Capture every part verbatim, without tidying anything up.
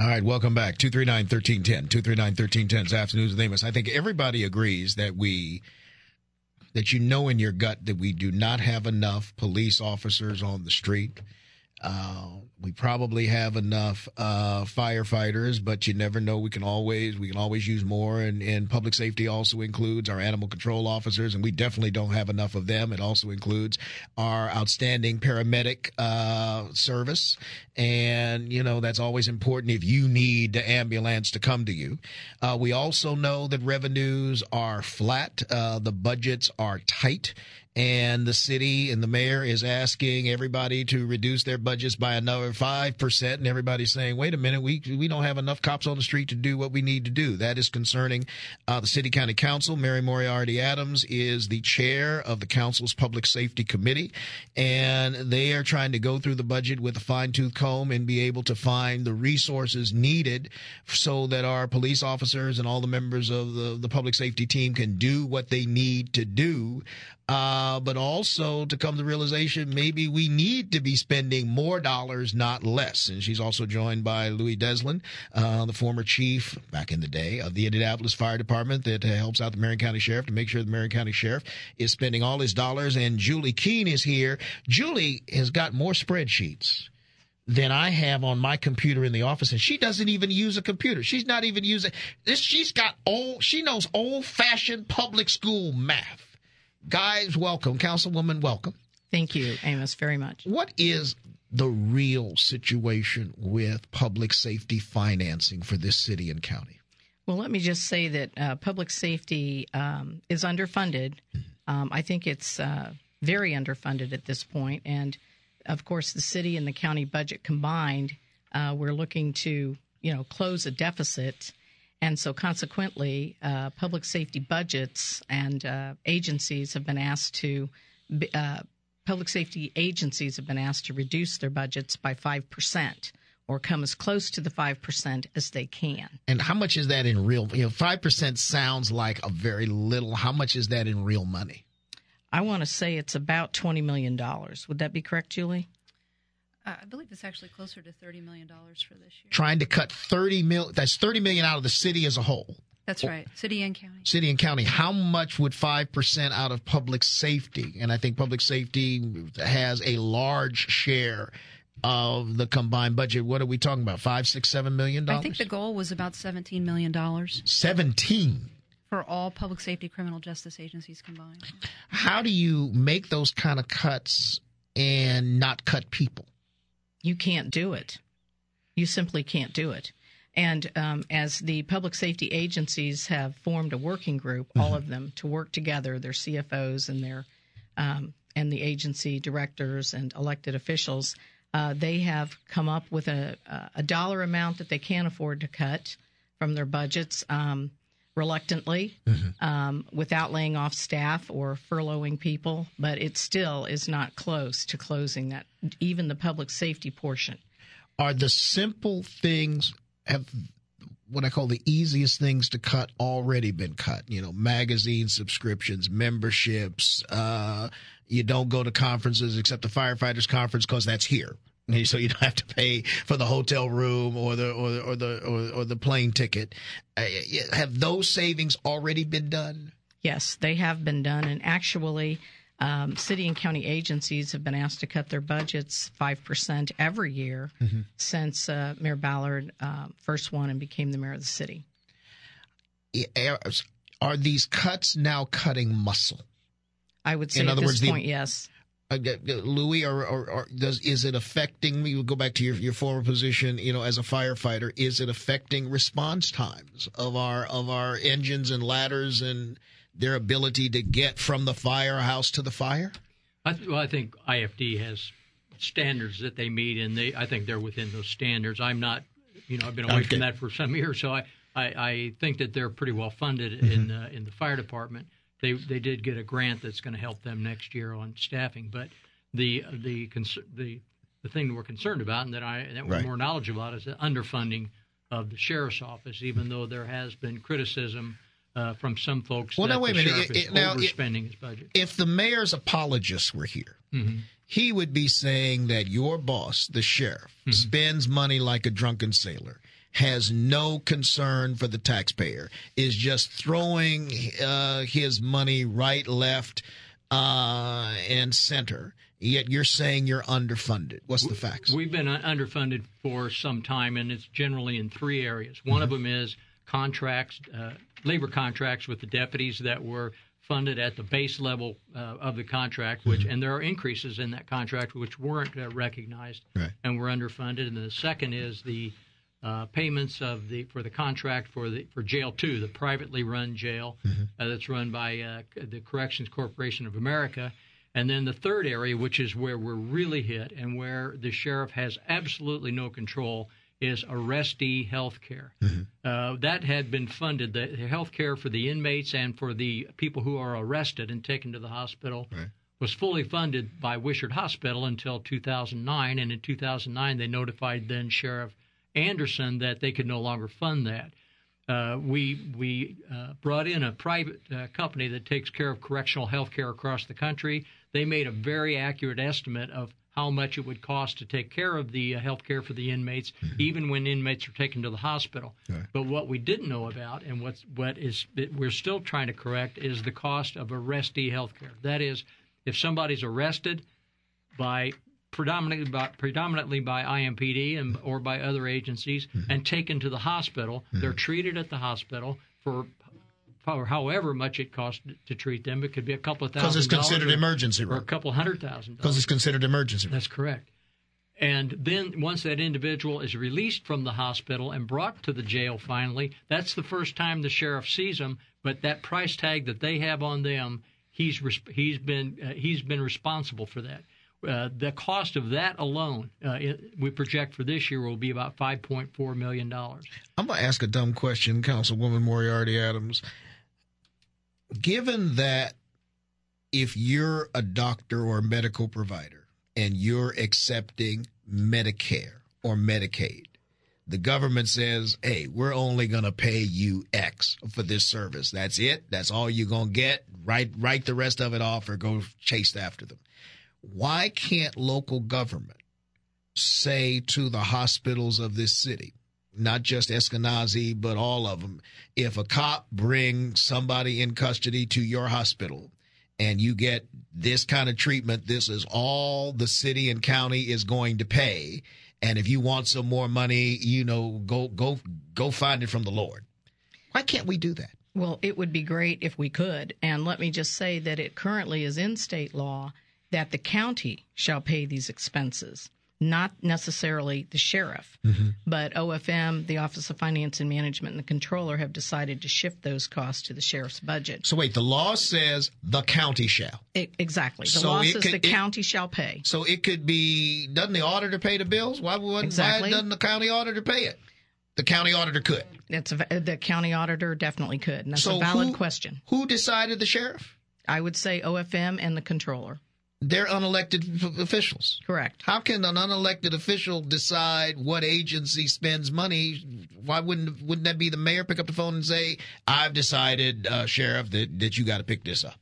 All right, welcome back. two three nine, one three one zero. two three nine, one three one zero is Afternoons with Amos. I think everybody agrees that we, that you know in your gut that we do not have enough police officers on the street. Uh, we probably have enough uh, firefighters, but you never know. We can always we can always use more. And, and public safety also includes our animal control officers, and we definitely don't have enough of them. It also includes our outstanding paramedic uh, service, and you know that's always important if you need the ambulance to come to you. Uh, we also know that revenues are flat, uh, the budgets are tight. And the city and the mayor is asking everybody to reduce their budgets by another five percent. And everybody's saying, wait a minute, we we don't have enough cops on the street to do what we need to do. That is concerning uh, the City County Council. Mary Moriarty Adams is the chair of the council's Public Safety Committee. And they are trying to go through the budget with a fine-tooth comb and be able to find the resources needed so that our police officers and all the members of the, the public safety team can do what they need to do. Uh, but also to come to the realization maybe we need to be spending more dollars, not less. And she's also joined by Louis Deslin, uh, the former chief back in the day of the Indianapolis Fire Department that uh, helps out the Marion County Sheriff to make sure the Marion County Sheriff is spending all his dollars. And Julie Keene is here. Julie has got more spreadsheets than I have on my computer in the office, and she doesn't even use a computer. She's not even using this. She's got old, she knows old fashioned public school math. Guys, welcome. Councilwoman, welcome. Thank you, Amos, very much. What is the real situation with public safety financing for this city and county? Well, let me just say that uh, public safety um, is underfunded. Um, I think it's uh, very underfunded at this point. And, of course, the city and the county budget combined, uh, we're looking to, you know, close a deficit. And so consequently, uh, public safety budgets and uh, agencies have been asked to uh, public safety agencies have been asked to reduce their budgets by five percent or come as close to the five percent as they can. And how much is that in real? You know, five percent sounds like a very little. How much is that in real money? I want to say it's about twenty million dollars. Would that be correct, Julie? Uh, I believe it's actually closer to thirty million dollars for this year. Trying to cut thirty mil, that's thirty million dollars out of the city as a whole. That's right, city and county. City and county. How much would five percent out of public safety? And I think public safety has a large share of the combined budget. What are we talking about? Five, six, seven million dollars? I think the goal was about seventeen million dollars. seventeen? For all public safety criminal justice agencies combined. How do you make those kind of cuts and not cut people? You can't do it. You simply can't do it. And um, as the public safety agencies have formed a working group, mm-hmm. all of them, to work together, their C F Os and their um, and the agency directors and elected officials, uh, they have come up with a, a dollar amount that they can't afford to cut from their budgets um, reluctantly, mm-hmm. um, without laying off staff or furloughing people. But it still is not close to closing that, even the public safety portion. Are the simple things, have what I call the easiest things to cut already been cut? You know, magazine subscriptions, memberships. Uh, you don't go to conferences except the firefighters conference because that's here. So you don't have to pay for the hotel room or the or the or the or, or the plane ticket. Uh, have those savings already been done? Yes, they have been done, and actually, um, city and county agencies have been asked to cut their budgets five percent every year mm-hmm. since uh, Mayor Ballard uh, first won and became the mayor of the city. Are these cuts now cutting muscle? I would say In at other this words, point, the, yes. Uh, Louis, or, or, or does is it affecting? You go back to your your former position, you know, as a firefighter. Is it affecting response times of our of our engines and ladders and their ability to get from the firehouse to the fire? I th- well, I think I F D has standards that they meet, and they I think they're within those standards. I'm not, you know, I've been away okay. from that for some years, so I, I, I think that they're pretty well funded mm-hmm. in uh, in the fire department. They they did get a grant that's going to help them next year on staffing, but the the the the thing that we're concerned about and that I that we're right. more knowledgeable about is the underfunding of the sheriff's office. Even though there has been criticism uh, from some folks well, that now, wait the a minute. sheriff It, is now, overspending it, his budget. If the mayor's apologists were here, mm-hmm. he would be saying that your boss, the sheriff, mm-hmm. spends money like a drunken sailor. has no concern for the taxpayer, is just throwing uh, his money right, left, uh, and center. Yet you're saying you're underfunded. What's the facts? We've been underfunded for some time, and it's generally in three areas. One mm-hmm. of them is contracts, uh, labor contracts with the deputies that were funded at the base level uh, of the contract, which mm-hmm. and there are increases in that contract which weren't uh, recognized right. and were underfunded. And the second is the uh, payments of the for the contract for the for jail two, the privately run jail mm-hmm. uh, that's run by uh, the Corrections Corporation of America. And then the third area, which is where we're really hit and where the sheriff has absolutely no control, is arrestee health care. Mm-hmm. Uh, that had been funded, the, the health care for the inmates and for the people who are arrested and taken to the hospital right. was fully funded by Wishart Hospital until two thousand nine. And in two thousand nine, they notified then Sheriff Anderson that they could no longer fund that. Uh, we we uh, brought in a private uh, company that takes care of correctional health care across the country. They made a very accurate estimate of how much it would cost to take care of the uh, health care for the inmates, mm-hmm. even when inmates are taken to the hospital. Right. But what we didn't know about, and what's, what is we're still trying to correct, is the cost of arrestee health care. That is, if somebody's arrested by predominantly by, predominantly by I M P D and or by other agencies mm-hmm. and taken to the hospital, mm-hmm. they're treated at the hospital for for however much it costs to treat them. It could be a couple of thousand dollars. Because it's considered or, emergency room. Or a couple hundred thousand dollars. Because it's considered emergency room. That's correct. And then once that individual is released from the hospital and brought to the jail finally, that's the first time the sheriff sees them. But that price tag that they have on them, he's he's been uh, he's been responsible for that. Uh, the cost of that alone, uh, it, we project for this year, will be about five point four million dollars. I'm going to ask a dumb question, Councilwoman Moriarty Adams. Given that if you're a doctor or a medical provider and you're accepting Medicare or Medicaid, the government says, hey, we're only going to pay you X for this service. That's it. That's all you're going to get. Write, write the rest of it off or go chase after them. Why can't local government say to the hospitals of this city, not just Eskenazi, but all of them, if a cop brings somebody in custody to your hospital and you get this kind of treatment, this is all the city and county is going to pay. And if you want some more money, you know, go go go find it from the Lord. Why can't we do that? Well, it would be great if we could. And let me just say that it currently is in state law that the county shall pay these expenses, not necessarily the sheriff. Mm-hmm. But O F M, the Office of Finance and Management, and the Controller have decided to shift those costs to the sheriff's budget. So wait, the law says the county shall. It, exactly. The so law says could, the it, county shall pay. So it could be, doesn't the auditor pay the bills? Why, wouldn't, exactly. why doesn't the county auditor pay it? The county auditor could. That's a, the county auditor definitely could, and that's so a valid who, question. Who decided the sheriff? I would say O F M and the Controller. They're unelected f- officials. Correct. How can an unelected official decide what agency spends money? Why wouldn't wouldn't that be the mayor pick up the phone and say, I've decided, uh, Sheriff, that, that you got to pick this up?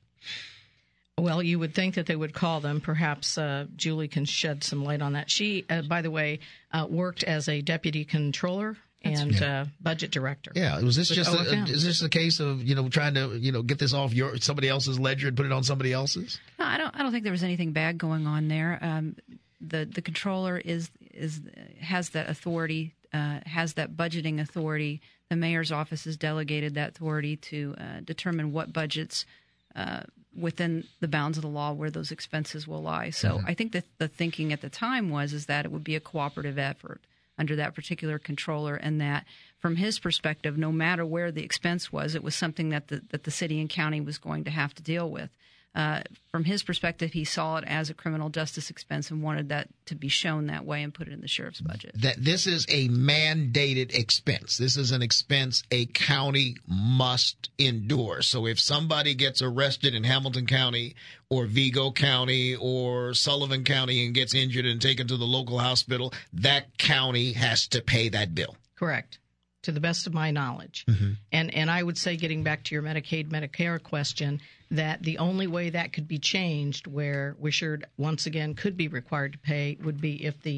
Well, you would think that they would call them. Perhaps uh, Julie can shed some light on that. She, uh, by the way, uh, worked as a deputy controller and yeah. uh, budget director. Yeah, was this just a, a, is this a case of you know trying to you know get this off your somebody else's ledger and put it on somebody else's? No, I don't. I don't think there was anything bad going on there. Um, the the controller is is has that authority, uh, has that budgeting authority. The mayor's office has delegated that authority to uh, determine what budgets uh, within the bounds of the law where those expenses will lie. So mm-hmm. I think that the thinking at the time was is that it would be a cooperative effort under that particular controller, and that from his perspective, no matter where the expense was, it was something that the, that the city and county was going to have to deal with. Uh, from his perspective, he saw it as a criminal justice expense and wanted that to be shown that way and put it in the sheriff's budget. That this is a mandated expense. This is an expense a county must endure. So if somebody gets arrested in Hamilton County or Vigo County or Sullivan County and gets injured and taken to the local hospital, that county has to pay that bill. Correct. To the best of my knowledge. Mm-hmm. And and I would say, getting back to your Medicaid, Medicare question, that the only way that could be changed where Wishart once again could be required to pay would be if the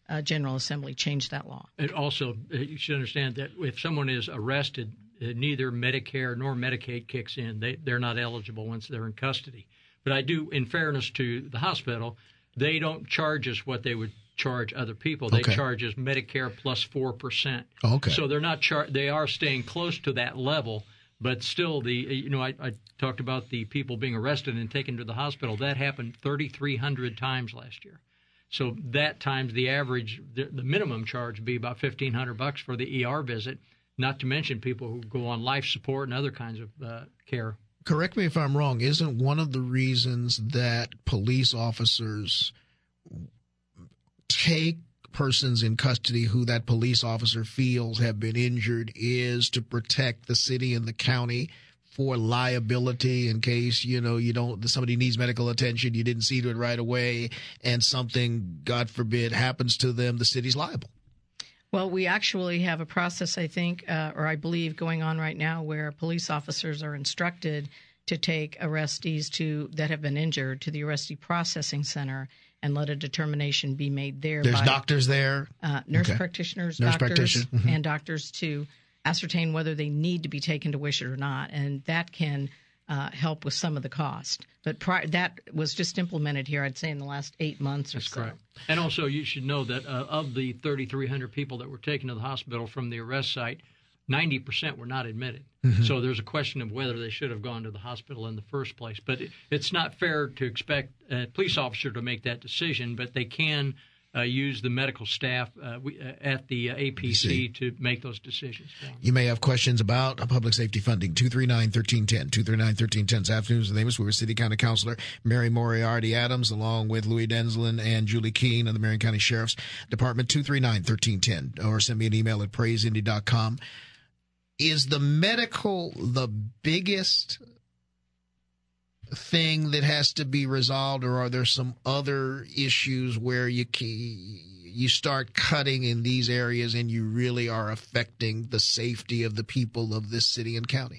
uh, General Assembly changed that law. And also, you should understand that if someone is arrested, uh, neither Medicare nor Medicaid kicks in. They, they're not eligible once they're in custody. But I do, in fairness to the hospital, they don't charge us what they would charge other people. They okay. charge us Medicare plus four percent. Okay. So they're not char- they are staying close to that level, but still the you know I, I talked about the people being arrested and taken to the hospital. That happened thirty-three hundred times last year. So that times the average, the, the minimum charge would be about fifteen hundred bucks for the E R visit, not to mention people who go on life support and other kinds of uh, care. Correct me if I'm wrong. Isn't one of the reasons that police officers take persons in custody who that police officer feels have been injured is to protect the city and the county for liability in case, you know, you don't, somebody needs medical attention, you didn't see to it right away, and something, God forbid, happens to them, the city's liable? Well, we actually have a process, I think, uh, or I believe, going on right now where police officers are instructed to take arrestees to that have been injured to the arrestee processing center and let a determination be made there. There's by, doctors there? Uh, nurse okay. practitioners, nurse doctors, practitioner. mm-hmm. and doctors to ascertain whether they need to be taken to WISH or not, and that can uh, help with some of the cost. But prior, that was just implemented here, I'd say, in the last eight months or That's so. correct. And also, you should know that uh, of the thirty-three hundred people that were taken to the hospital from the arrest site, ninety percent were not admitted. Mm-hmm. So there's a question of whether they should have gone to the hospital in the first place. But it, it's not fair to expect a police officer to make that decision, but they can uh, use the medical staff uh, we, uh, at the uh, A P C to make those decisions. You may have questions about public safety funding. two three nine, one three one zero. two three nine, one three one zero. This afternoon's the name is we were City County Councilor Mary Moriarty Adams, along with Louis Denzlin and Julie Keene of the Marion County Sheriff's Department. two three nine, one three one zero, or send me an email at praise indy dot com. Is the medical the biggest thing that has to be resolved, or are there some other issues where you you start cutting in these areas and you really are affecting the safety of the people of this city and county?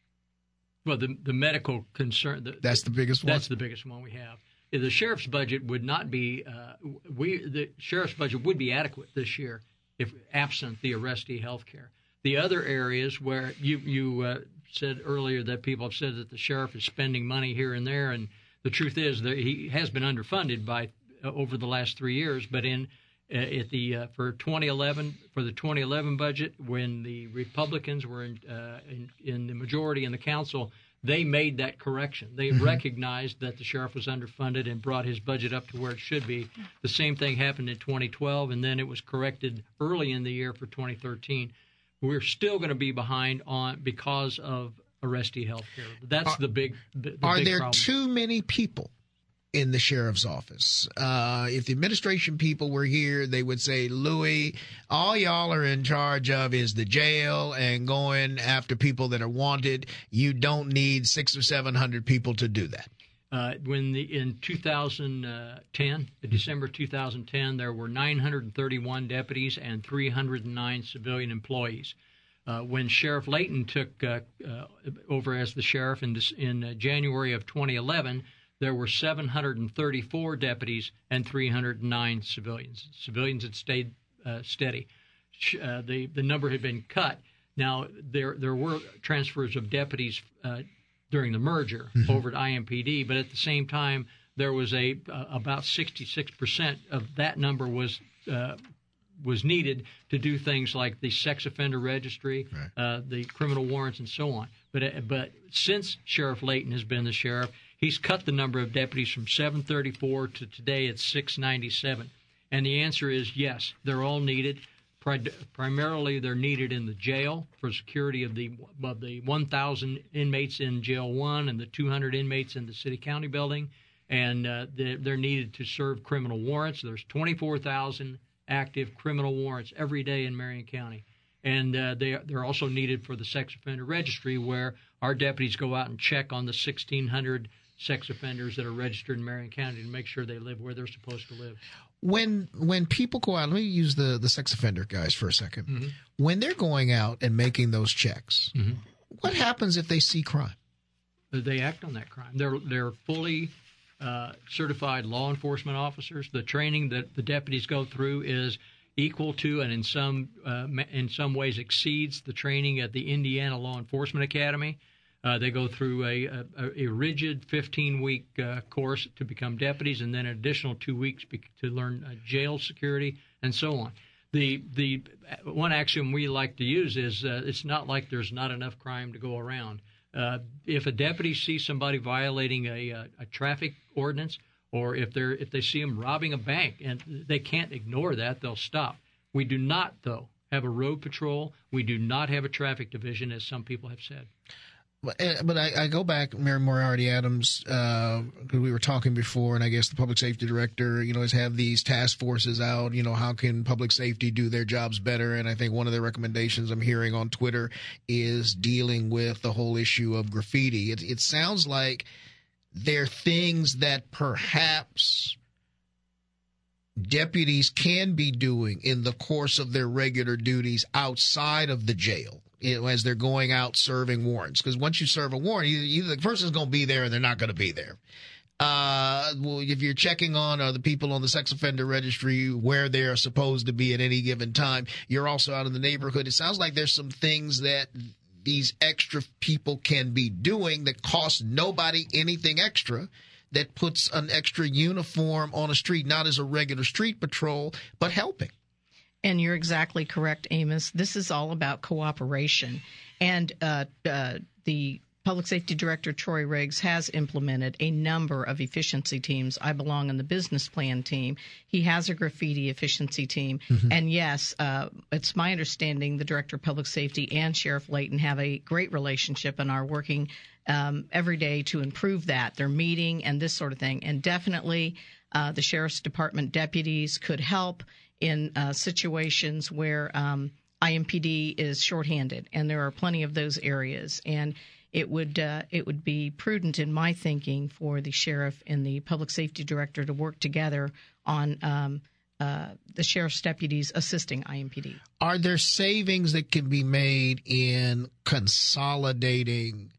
Well, the the medical concern the, that's the biggest one. That's the biggest one we have. The sheriff's budget would not be uh, we the sheriff's budget would be adequate this year if absent the arrestee health care. The other areas where you you uh, said earlier that people have said that the sheriff is spending money here and there, and the truth is that he has been underfunded by uh, over the last three years. But in uh, at the uh, for twenty eleven for the twenty eleven budget, when the Republicans were in, uh, in in the majority in the council, they made that correction. They mm-hmm. recognized that the sheriff was underfunded and brought his budget up to where it should be. The same thing happened in twenty twelve, and then it was corrected early in the year for twenty thirteen. We're still going to be behind on because of arrestee health care. That's are, the big the, the Are big there problem. Too many people in the sheriff's office? Uh, if the administration people were here, they would say, Louis, all y'all are in charge of is the jail and going after people that are wanted. You don't need six or seven hundred people to do that. Uh, when the in two thousand ten, December two thousand ten, there were nine hundred thirty-one deputies and three hundred nine civilian employees. Uh, when Sheriff Layton took uh, uh, over as the sheriff in, in uh, January of twenty eleven, there were seven hundred thirty-four deputies and three hundred nine civilians. Civilians had stayed uh, steady. Uh, the the number had been cut. Now there there were transfers of deputies Uh, during the merger mm-hmm. over to I M P D, but at the same time, there was a uh, about sixty-six percent of that number was uh, was needed to do things like the sex offender registry, right. uh, the criminal warrants, and so on. But uh, but since Sheriff Layton has been the sheriff, he's cut the number of deputies from seven thirty-four to today it's six ninety-seven. And the answer is yes, they're all needed. Primarily, they're needed in the jail for security of the of the one thousand inmates in Jail one and the two hundred inmates in the City County building, and uh, they're, they're needed to serve criminal warrants. There's twenty-four thousand active criminal warrants every day in Marion County, and uh, they they're also needed for the sex offender registry, where our deputies go out and check on the sixteen hundred sex offenders that are registered in Marion County to make sure they live where they're supposed to live. When when people go out, let me use the, the sex offender guys for a second. Mm-hmm. When they're going out and making those checks, mm-hmm. what happens if they see crime? They act on that crime. They're they're fully uh, certified law enforcement officers. The training that the deputies go through is equal to, and in some uh, in some ways exceeds, the training at the Indiana Law Enforcement Academy. Uh, they go through a, a, a rigid fifteen-week uh, course to become deputies, and then an additional two weeks be- to learn uh, jail security and so on. The the one axiom we like to use is uh, it's not like there's not enough crime to go around. Uh, if a deputy sees somebody violating a, a, a traffic ordinance, or if they're if they see them robbing a bank, and they can't ignore that, they'll stop. We do not, though, have a road patrol. We do not have a traffic division, as some people have said. But, but I, I go back, Mary Moriarty Adams, uh, because we were talking before, and I guess the public safety director, you know, has have these task forces out. You know, how can public safety do their jobs better? And I think one of the recommendations I'm hearing on Twitter is dealing with the whole issue of graffiti. It, it sounds like there are things that perhaps deputies can be doing in the course of their regular duties outside of the jail, you know, as they're going out serving warrants. Because once you serve a warrant, either, either the person's going to be there or they're not going to be there. Uh, well, if you're checking on uh, the people on the sex offender registry where they're supposed to be at any given time, you're also out in the neighborhood. It sounds like there's some things that these extra people can be doing that cost nobody anything extra, that puts an extra uniform on a street, not as a regular street patrol, but helping. And you're exactly correct, Amos. This is all about cooperation. And uh, uh, the Public Safety Director, Troy Riggs, has implemented a number of efficiency teams. I belong in the business plan team. He has a graffiti efficiency team. Mm-hmm. And, yes, uh, it's my understanding the Director of Public Safety and Sheriff Layton have a great relationship and are working um, every day to improve that. They're meeting and this sort of thing. And definitely uh, the Sheriff's Department deputies could help in uh, situations where um, I M P D is shorthanded, and there are plenty of those areas. And it would uh, it would be prudent, in my thinking, for the sheriff and the public safety director to work together on um, uh, the sheriff's deputies assisting I M P D. Are there savings that can be made in consolidating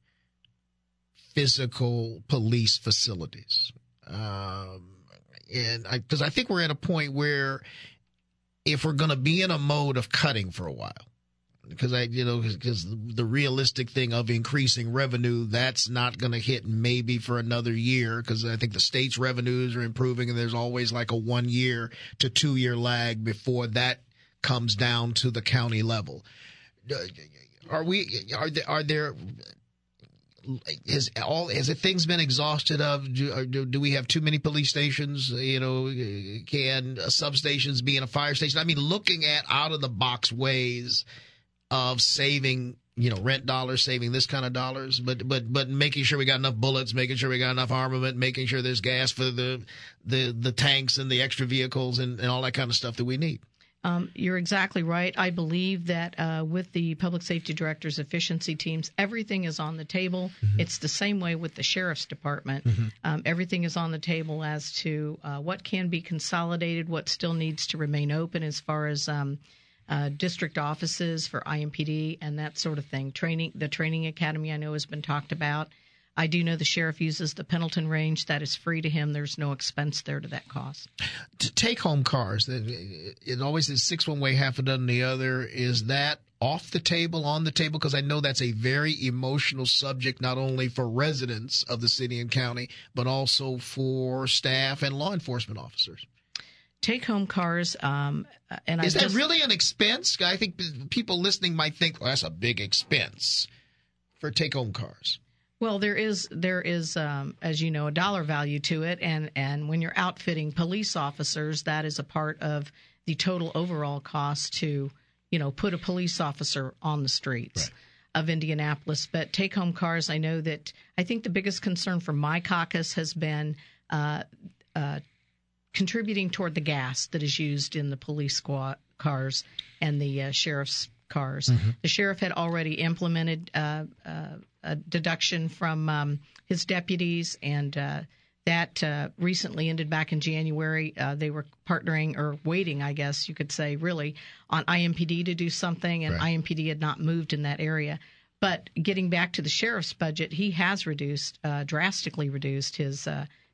physical police facilities? Um, and because I, I think we're at a point where, if we're going to be in a mode of cutting for a while, because I, you know, because the realistic thing of increasing revenue, that's not going to hit maybe for another year, because I think the state's revenues are improving, and there's always like a one year to two year lag before that comes down to the county level. Are we? Are there? Are there? Has all has it things been exhausted of? Do, do, do we have too many police stations? You know, can substations be in a fire station? I mean, looking at out of the box ways of saving, you know, rent dollars, saving this kind of dollars, but but but making sure we got enough bullets, making sure we got enough armament, making sure there's gas for the the the tanks and the extra vehicles and, and all that kind of stuff that we need. Um, you're exactly right. I believe that uh, with the public safety director's efficiency teams, everything is on the table. Mm-hmm. It's the same way with the sheriff's department. Mm-hmm. Um, everything is on the table as to uh, what can be consolidated, what still needs to remain open as far as um, uh, district offices for I M P D and that sort of thing. Training, the training academy I know has been talked about. I do know the sheriff uses the Pendleton range. That is free to him. There's no expense there to that cost. To take home cars, it always is six one way, half a dozen the other. Is that off the table, on the table? Because I know that's a very emotional subject, not only for residents of the city and county, but also for staff and law enforcement officers. Take home cars. Um, and is I that just, really an expense? I think people listening might think, well, that's a big expense for take home cars. Well, there is, there is, um, as you know, a dollar value to it, and, and when you're outfitting police officers, that is a part of the total overall cost to, you know, put a police officer on the streets right. of Indianapolis. But take-home cars, I know that I think the biggest concern for my caucus has been uh, uh, contributing toward the gas that is used in the police squad cars and the uh, sheriff's cars. Mm-hmm. The sheriff had already implemented uh, uh, a deduction from um, his deputies, and uh, that uh, recently ended back in January. Uh, they were partnering or waiting, I guess you could say, really, on I M P D to do something, and right. I M P D had not moved in that area. But getting back to the sheriff's budget, he has reduced, uh, drastically reduced his uh,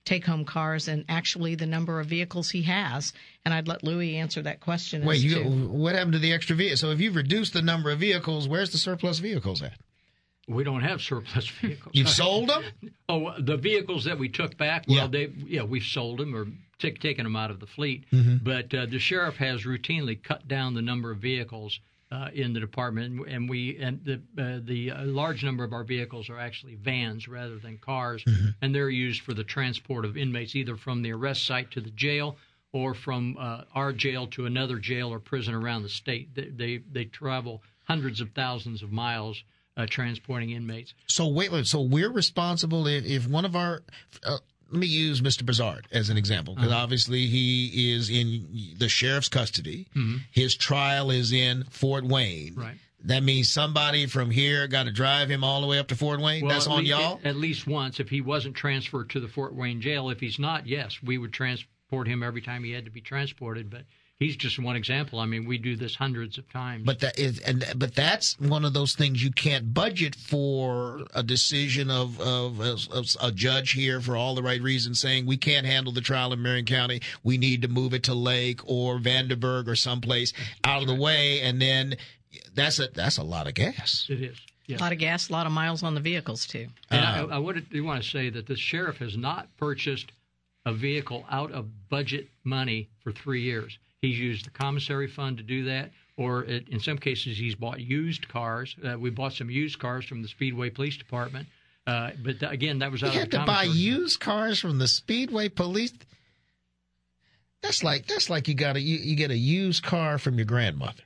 take-home cars and actually the number of vehicles he has. And I'd let Louis answer that question. Wait, as you, to, what happened to the extra vehicles? So if you've reduced the number of vehicles, where's the surplus vehicles at? We don't have surplus vehicles. You've sold them? Oh, the vehicles that we took back, well, Yeah. they yeah, we've sold them or t- taken them out of the fleet. Mm-hmm. But uh, the sheriff has routinely cut down the number of vehicles uh, in the department, and we and the uh, the uh, large number of our vehicles are actually vans rather than cars, Mm-hmm. and they're used for the transport of inmates either from the arrest site to the jail or from uh, our jail to another jail or prison around the state. They they, they travel hundreds of thousands of miles. Uh, transporting inmates. So wait, wait, so we're responsible if, if one of our, uh, let me use Mister Bizard as an example, because uh-huh. obviously he is in the sheriff's custody. Mm-hmm. His trial is in Fort Wayne. Right. That means somebody from here got to drive him all the way up to Fort Wayne? Well, That's on least, y'all? At least once, if he wasn't transferred to the Fort Wayne jail. If he's not, yes, we would transport him every time he had to be transported, but he's just one example. I mean, we do this hundreds of times. But that is, and but that's one of those things you can't budget for a decision of, of, of a judge here for all the right reasons saying we can't handle the trial in Marion County. We need to move it to Lake or Vanderburgh or someplace out of the way, and then that's a that's a lot of gas. It is. Yes. A lot of gas, a lot of miles on the vehicles too. And Uh, I, I would do want to say that the sheriff has not purchased a vehicle out of budget money for three years. He's used the commissary fund to do that, or it, in some cases he's bought used cars. Uh, we bought some used cars from the Speedway Police Department, uh, but th- again, that was out you of have the to buy commissary. used cars from the Speedway Police. That's like that's like you got a you, you get a used car from your grandmother.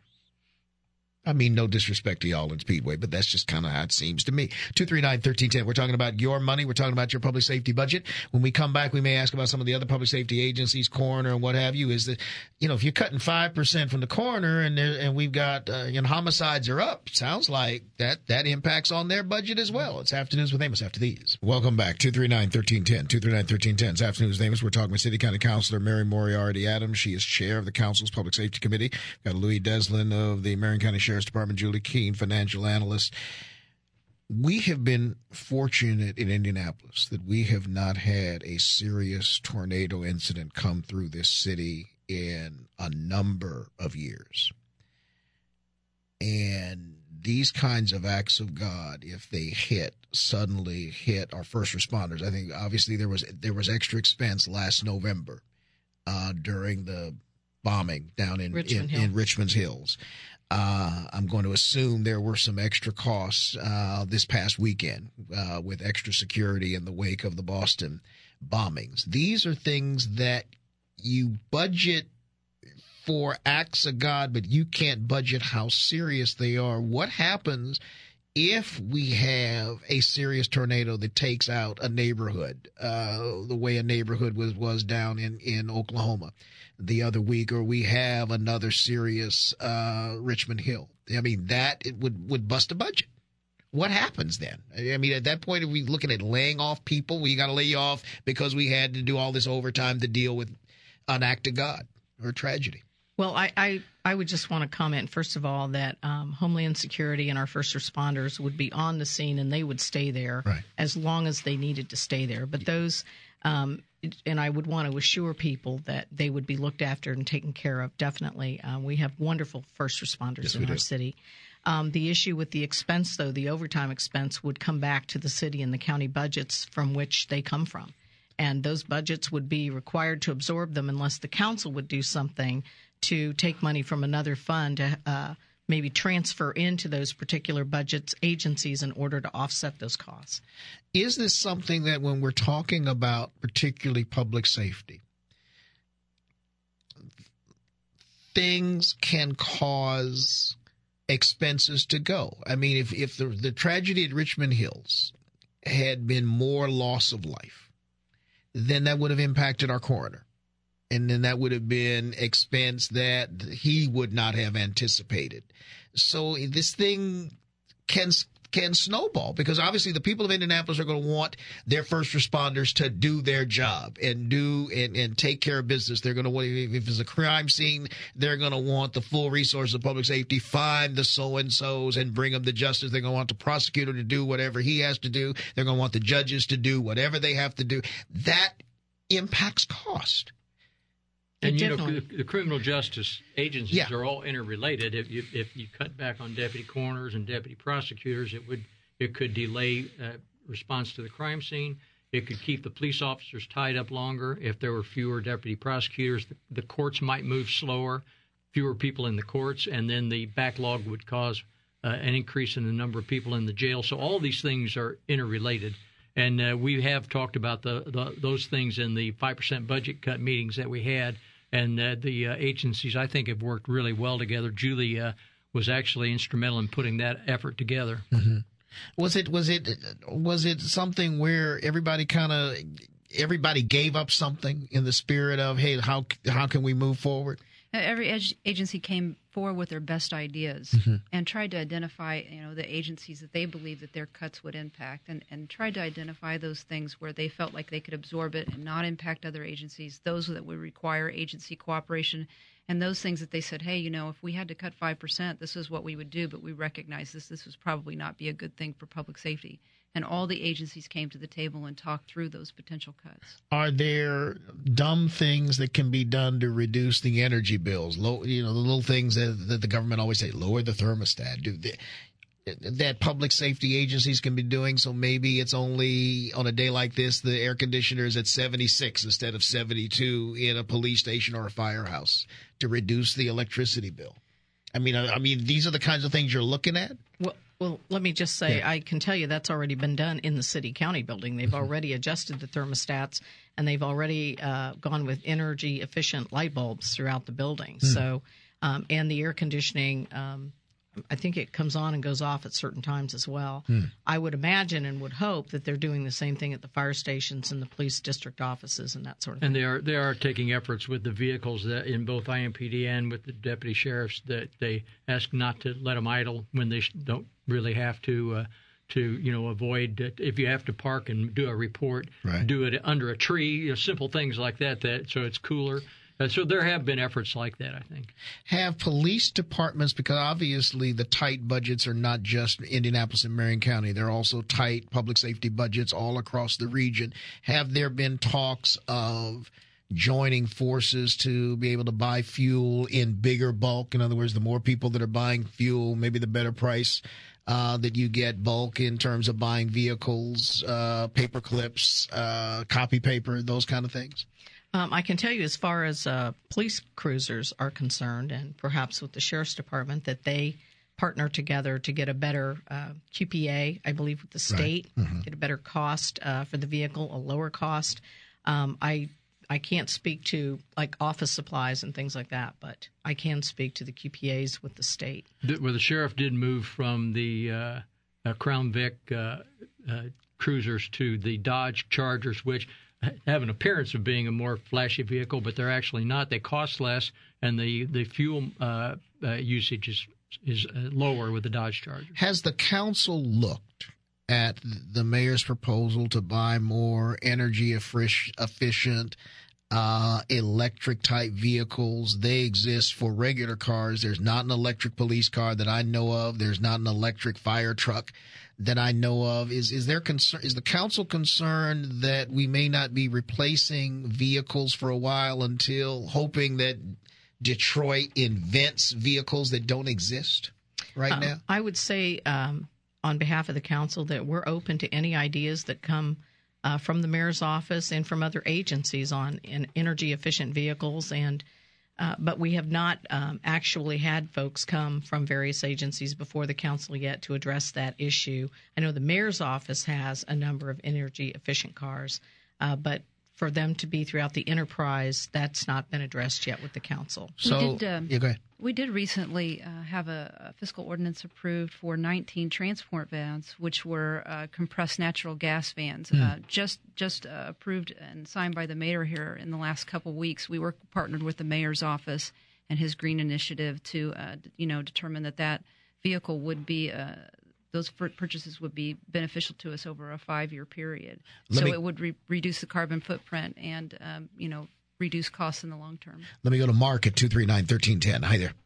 I mean, no disrespect to y'all in Speedway, but that's just kind of how it seems to me. two three nine, one three one zero. We're talking about your money. We're talking about your public safety budget. When we come back, we may ask about some of the other public safety agencies, coroner and what have you. Is that, you know, if you're cutting five percent from the coroner and there, and we've got, uh, you know, homicides are up, sounds like that that impacts on their budget as well. It's Afternoons with Amos after these. Welcome back. two three nine, one three one zero. two three nine, one three one zero. It's Afternoons with Amos. We're talking with City County Councilor Mary Moriarty Adams. She is chair of the council's public safety committee. We've got Louis Deslin of the Marion County Sheriff's Department, Julie Keene, financial analyst. We have been fortunate in Indianapolis that we have not had a serious tornado incident come through this city in a number of years. And these kinds of acts of God, if they hit, suddenly hit our first responders. I think obviously there was there was extra expense last November uh, during the bombing down in Richmond in, Hill. in Richmond's Hills. Uh, I'm going to assume there were some extra costs uh, this past weekend uh, with extra security in the wake of the Boston bombings. These are things that you budget for acts of God, but you can't budget how serious they are. What happens if we have a serious tornado that takes out a neighborhood, uh, the way a neighborhood was, was down in, in Oklahoma the other week, or we have another serious uh, Richmond Hill? I mean, that it would, would bust a budget. What happens then? I mean, at that point, are we looking at laying off people? We got to lay you off because we had to do all this overtime to deal with an act of God or tragedy. Well, I, I, I would just want to comment, first of all, that um, Homeland Security and our first responders would be on the scene and they would stay there right. as long as they needed to stay there. But those, um, and I would want to assure people that they would be looked after and taken care of, definitely. Um, we have wonderful first responders yes, in our do. city. Um, the issue with the expense, though, the overtime expense would come back to the city and the county budgets from which they come from. And those budgets would be required to absorb them unless the council would do something to take money from another fund to uh, maybe transfer into those particular budgets agencies in order to offset those costs. Is this something that when we're talking about particularly public safety, things can cause expenses to go? I mean, if, if the, the tragedy at Richmond Hills had been more loss of life, then that would have impacted our coroner. And then that would have been expense that he would not have anticipated. So this thing can can snowball because obviously the people of Indianapolis are going to want their first responders to do their job and do and, and take care of business. They're going to want, if it's a crime scene, they're going to want the full resources of public safety, find the so-and-sos and bring them to justice. They're going to want the prosecutor to do whatever he has to do. They're going to want the judges to do whatever they have to do. That impacts cost. And, It you know, definitely- the, the criminal justice agencies Yeah. are all interrelated. If you, if you cut back on deputy coroners and deputy prosecutors, it would it could delay uh, response to the crime scene. It could keep the police officers tied up longer. If there were fewer deputy prosecutors, the, the courts might move slower, fewer people in the courts, and then the backlog would cause uh, an increase in the number of people in the jail. So all these things are interrelated. And uh, we have talked about the, the those things in the five percent budget cut meetings that we had. And uh, the uh, agencies, I think, have worked really well together. Julie uh, was actually instrumental in putting that effort together. Mm-hmm. Was it was it was it something where everybody kind of everybody gave up something in the spirit of, hey, how how can we move forward? Every ag- agency came forward with their best ideas Mm-hmm. and tried to identify, you know, the agencies that they believed that their cuts would impact, and, and tried to identify those things where they felt like they could absorb it and not impact other agencies, those that would require agency cooperation, and those things that they said, hey, you know, if we had to cut five percent, this is what we would do, but we recognize this, this would probably not be a good thing for public safety. And all the agencies came to the table and talked through those potential cuts. Are there dumb things that can be done to reduce the energy bills? Low, you know, the little things that, that the government always say, lower the thermostat, do the, that public safety agencies can be doing. So maybe it's only on a day like this, the air conditioner is at seventy-six instead of seventy-two in a police station or a firehouse to reduce the electricity bill. I mean, I, I mean, these are the kinds of things you're looking at. Well, well, let me just say, Yeah. I can tell you that's already been done in the city-county building. They've already adjusted the thermostats, and they've already uh, gone with energy-efficient light bulbs throughout the building. Hmm. So, um, and the air conditioning, um, I think it comes on and goes off at certain times as well. Hmm. I would imagine and would hope that they're doing the same thing at the fire stations and the police district offices and that sort of thing. And they are they are taking efforts with the vehicles that in both I M P D and with the deputy sheriffs that they ask not to let them idle when they sh- don't really have to. Uh, to you know avoid uh, if you have to park and do a report, Right. do it under a tree. You know, simple things like that. That so it's cooler. Uh, so there have been efforts like that, I think. Have police departments, because obviously the tight budgets are not just Indianapolis and Marion County, they're also tight public safety budgets all across the region. Have there been talks of joining forces to be able to buy fuel in bigger bulk? In other words, the more people that are buying fuel, maybe the better price uh, that you get bulk in terms of buying vehicles, uh, paper clips, uh, copy paper, those kind of things? Um, I can tell you, as far as uh, police cruisers are concerned, and perhaps with the sheriff's department, that they partner together to get a better uh, Q P A, I believe, with the state, Right. Mm-hmm. get a better cost uh, for the vehicle, a lower cost. Um, I I can't speak to like office supplies and things like that, but I can speak to the Q P As with the state. The, where the sheriff did move from the uh, uh, Crown Vic uh, uh, cruisers to the Dodge Chargers, which have an appearance of being a more flashy vehicle, but they're actually not. They cost less, and the the fuel uh, uh, usage is is uh, lower with the Dodge Charger. Has the council looked at the mayor's proposal to buy more energy efficient uh, electric type vehicles? They exist for regular cars. There's not an electric police car that I know of. There's not an electric fire truck that I know of. Is is there concern? Is the council concerned that we may not be replacing vehicles for a while until hoping that Detroit invents vehicles that don't exist right Um, now? I would say, um, on behalf of the council, that we're open to any ideas that come uh, from the mayor's office and from other agencies on in energy efficient vehicles. And uh, but we have not um, actually had folks come from various agencies before the council yet to address that issue. I know the mayor's office has a number of energy efficient cars, uh, but for them to be throughout the enterprise, that's not been addressed yet with the council. So, did, um, yeah, go ahead. We did recently uh, have a, a fiscal ordinance approved for nineteen transport vans, which were uh, compressed natural gas vans, Mm. uh, just just uh, approved and signed by the mayor here in the last couple weeks. We were partnered with the mayor's office and his green initiative to, uh, you know, determine that that vehicle would be uh, those purchases would be beneficial to us over a five-year period. Let so me- it would re- reduce the carbon footprint and, um, you know, reduce costs in the long term. Let me go to Mark at two three nine, one three one zero. Hi there.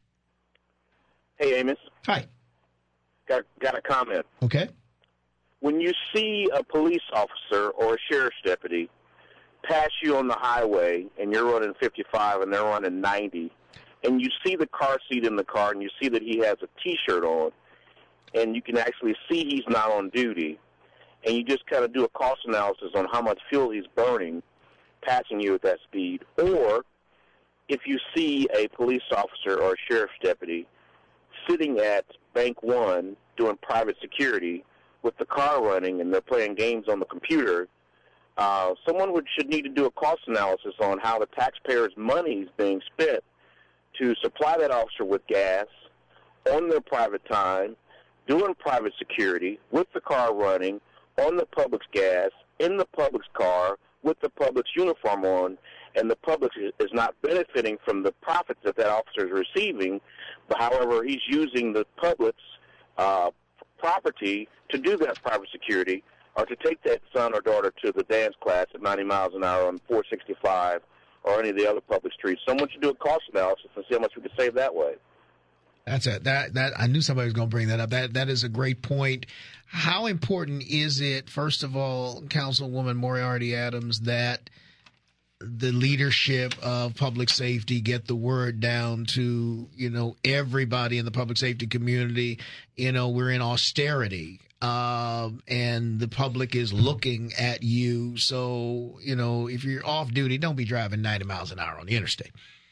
Hey, Amos. Hi. Got got a comment. Okay. When you see a police officer or a sheriff's deputy pass you on the highway and you're running fifty-five and they're running ninety, and you see the car seat in the car and you see that he has a T-shirt on, and you can actually see he's not on duty, and you just kind of do a cost analysis on how much fuel he's burning passing you at that speed. Or if you see a police officer or a sheriff's deputy sitting at Bank One doing private security with the car running and they're playing games on the computer, uh, someone would should need to do a cost analysis on how the taxpayers' money is being spent to supply that officer with gas on their private time, doing private security with the car running, on the public's gas, in the public's car, with the public's uniform on, and the public is not benefiting from the profits that that officer is receiving, but however, he's using the public's uh, property to do that private security, or to take that son or daughter to the dance class at ninety miles an hour on four sixty-five or any of the other public streets. Someone should do a cost analysis and see how much we could save that way. That's a, that that I knew somebody was going to bring that up. That that is a great point. How important is it, first of all, Councilwoman Moriarty Adams, that the leadership of public safety get the word down to, you know, everybody in the public safety community? You know, we're in austerity, um, and the public is looking at you. So, you know, if you're off duty, don't be driving ninety miles an hour on the interstate.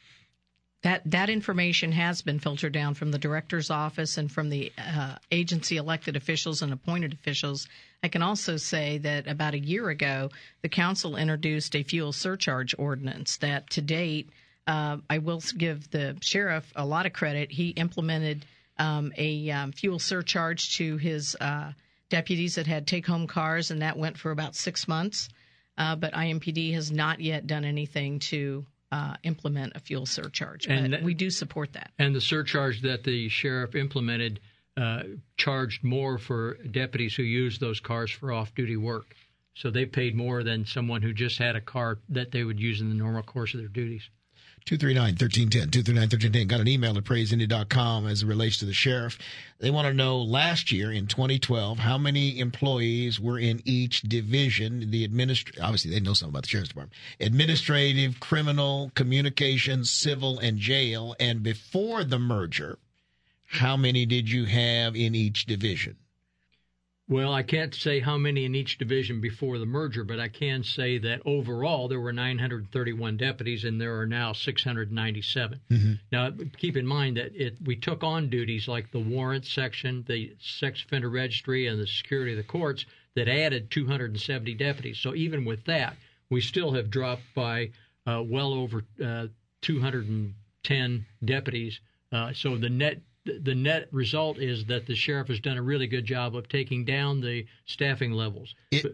That that information has been filtered down from the director's office and from the uh, agency elected officials and appointed officials. I can also say that about a year ago, the council introduced a fuel surcharge ordinance that to date, uh, I will give the sheriff a lot of credit. He implemented um, a um, fuel surcharge to his uh, deputies that had take-home cars, and that went for about six months. Uh, but I M P D has not yet done anything to Uh, implement a fuel surcharge, but and, we do support that. And the surcharge that the sheriff implemented uh, charged more for deputies who used those cars for off-duty work. So they paid more than someone who just had a car that they would use in the normal course of their duties. two three nine, one three one zero, two three nine, one three one zero. Got an email at praise indy dot com as it relates to the sheriff. They want to know last year in twenty twelve how many employees were in each division. The administ- obviously they know something about the sheriff's department. Administrative, criminal, communications, civil, and jail. And before the merger, how many did you have in each division? Well, I can't say how many in each division before the merger, but I can say that overall there were nine hundred thirty-one deputies, and there are now six hundred ninety-seven. Mm-hmm. Now, keep in mind that it, we took on duties like the warrant section, the sex offender registry, and the security of the courts that added two hundred seventy deputies. So even with that, we still have dropped by uh, well over uh, two hundred ten deputies. Uh, so the net The net result is that the sheriff has done a really good job of taking down the staffing levels. It,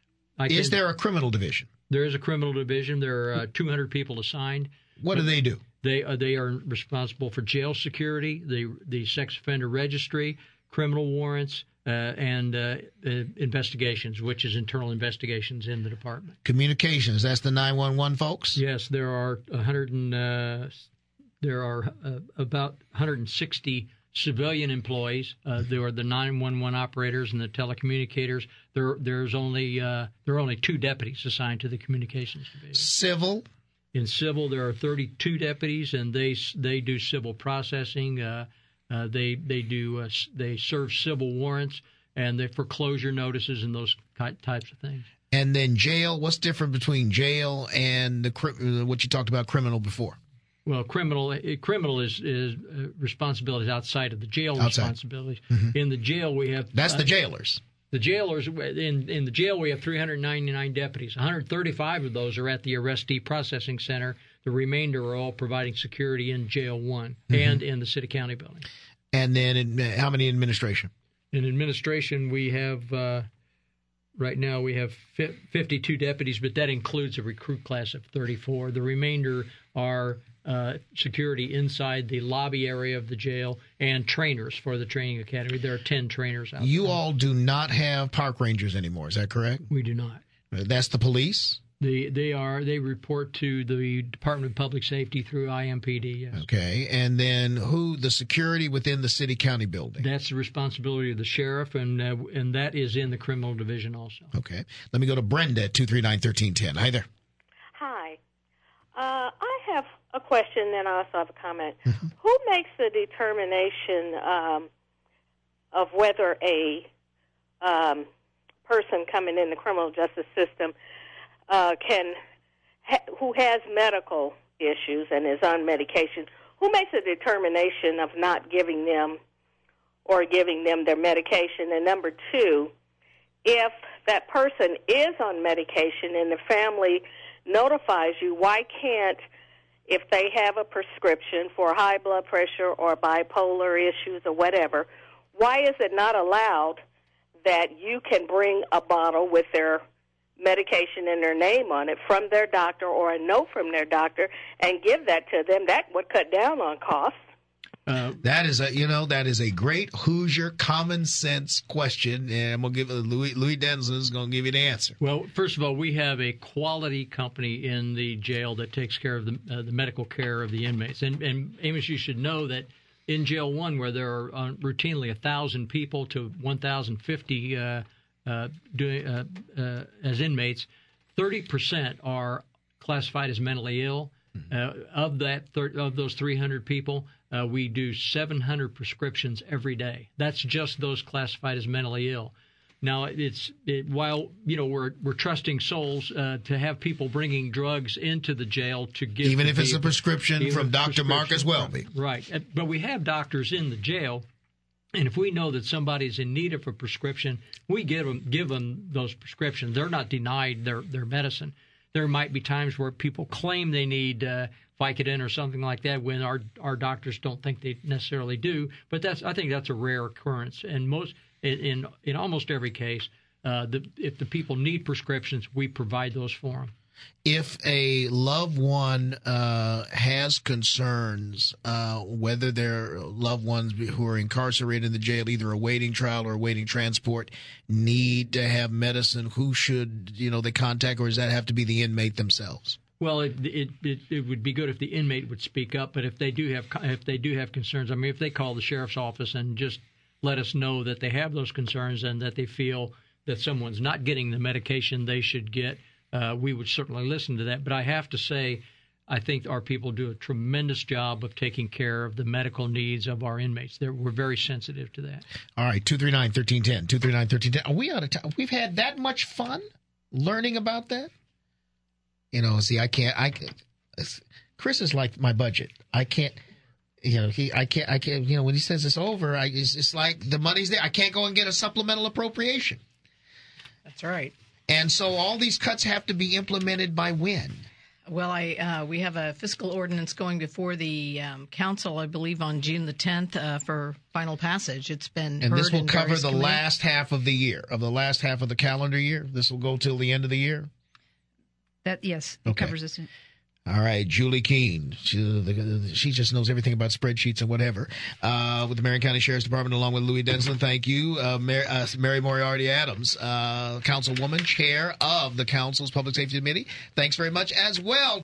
is there a criminal division? There is a criminal division. There are uh, two hundred people assigned. What do they do? They uh, they are responsible for jail security, the the sex offender registry, criminal warrants, uh, and uh, uh, investigations, which is internal investigations in the department. Communications, that's the nine one one folks? Yes, there are one hundred and uh, there are uh, about one hundred sixty civilian employees. Uh, there are the nine one one operators and the telecommunicators. There there's only uh, there are only two deputies assigned to the communications division. Civil. In civil, there are thirty-two deputies, and they they do civil processing. Uh, uh, they they do uh, they serve civil warrants and they foreclosure notices and those types of things. And then jail. What's different between jail and the what you talked about criminal before? Well, criminal criminal is is uh, responsibilities outside of the jail outside. responsibilities. Mm-hmm. In the jail, we have that's uh, the jailers. The jailers in in the jail we have three hundred ninety-nine deputies. one hundred thirty-five of those are at the arrestee processing center. The remainder are all providing security in jail one mm-hmm. and in the city county building. And then in, how many in administration? In administration, we have uh, right now we have fifty-two deputies, but that includes a recruit class of thirty-four. The remainder are Uh, security inside the lobby area of the jail and trainers for the training academy. There are ten trainers out You there. all do not have park rangers anymore, is that correct? We do not. That's the police? They they are they report to the Department of Public Safety through I M P D, yes. Okay. And then who the security within the city county building? That's the responsibility of the sheriff, and uh, and that is in the criminal division also. Okay. Let me go to Brenda at two three nine, one three one zero. Hi there. question, and I also have a comment. Mm-hmm. Who makes the determination um, of whether a um, person coming in the criminal justice system uh, can, ha- who has medical issues and is on medication, who makes a determination of not giving them or giving them their medication? And number two, if that person is on medication and the family notifies you, why can't, if they have a prescription for high blood pressure or bipolar issues or whatever, why is it not allowed that you can bring a bottle with their medication and their name on it from their doctor or a note from their doctor and give that to them? That would cut down on costs. Uh, that is a, you know, that is a great Hoosier common sense question, and I'm gonna give Louis Louis Denzler is gonna give you the answer. Well, first of all, we have a quality company in the jail that takes care of the uh, the medical care of the inmates, and and Amos, you should know that in Jail One, where there are uh, routinely a thousand people to one thousand fifty uh, uh, doing uh, uh, as inmates, thirty percent are classified as mentally ill. Uh, of that, thir- of those three hundred people, uh, we do seven hundred prescriptions every day. That's just those classified as mentally ill. Now, it's it, while you know we're we're trusting souls uh, to have people bringing drugs into the jail to give, even if it's people, a prescription from Doctor Marcus Welby, right? But we have doctors in the jail, and if we know that somebody's in need of a prescription, we give them give them those prescriptions. They're not denied their their medicine. There might be times where people claim they need uh, Vicodin or something like that when our our doctors don't think they necessarily do. But that's I think that's a rare occurrence, and most in in, in almost every case, uh, the, if the people need prescriptions, we provide those for them. If a loved one uh, has concerns, uh, whether their loved ones who are incarcerated in the jail, either awaiting trial or awaiting transport, need to have medicine, who should you know they contact, or does that have to be the inmate themselves? Well, it, it it it would be good if the inmate would speak up, but if they do have if they do have concerns, I mean, if they call the sheriff's office and just let us know that they have those concerns and that they feel that someone's not getting the medication they should get. Uh, we would certainly listen to that. But I have to say, I think our people do a tremendous job of taking care of the medical needs of our inmates. They're, we're very sensitive to that. All right, two three nine, one three one zero, two three nine, one three one zero. Are we out of time? We've had that much fun learning about that? You know, see, I can't, I Chris is like my budget. I can't, you know, he, I can't, I can't, you know, when he says it's over, I, it's, it's like the money's there. I can't go and get a supplemental appropriation. That's right. And so all these cuts have to be implemented by when? Well, I uh, we have a fiscal ordinance going before the um, council, I believe, on June the tenth uh, for final passage. It's been and heard this will in cover the committees. last half of the year, of the last half of the calendar year. This will go till the end of the year. That yes, it okay. covers this. All right, Julie Keene. She, the, she just knows everything about spreadsheets and whatever. Uh, with the Marion County Sheriff's Department, along with Louis Denzler, thank you. Uh, Mary, uh, Mary Moriarty Adams, uh, Councilwoman, Chair of the Council's Public Safety Committee. Thanks very much as well.